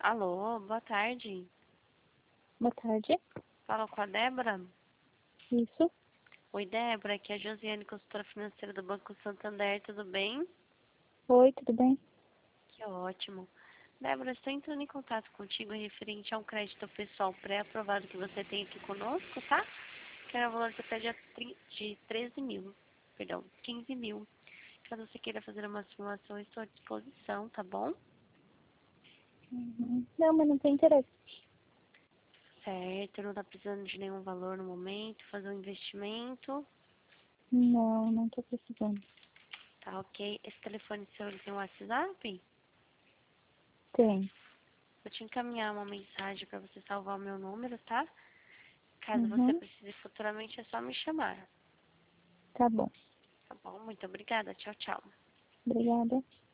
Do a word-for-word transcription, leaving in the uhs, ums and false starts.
Alô, boa tarde. Boa tarde. Fala com a Débora? Isso. Oi, Débora, aqui é a Josiane, consultora financeira do Banco Santander, tudo bem? Oi, tudo bem? Que ótimo. Débora, estou entrando em contato contigo referente a um crédito pessoal pré-aprovado que você tem aqui conosco, tá? Que era o valor de até de, tri- de treze mil, perdão, quinze mil. Caso você queira fazer uma simulação, eu estou à disposição, tá bom? Uhum. Não, mas não tem interesse. Certo, não está precisando de nenhum valor no momento, fazer um investimento. Não, não tô precisando. Tá ok. Esse telefone seu, ele tem um WhatsApp? Tem. Vou te encaminhar uma mensagem para você salvar o meu número, tá? Caso você Uhum. precise futuramente, é só me chamar. Tá bom. Tá bom? Muito obrigada. Tchau, tchau. Obrigada.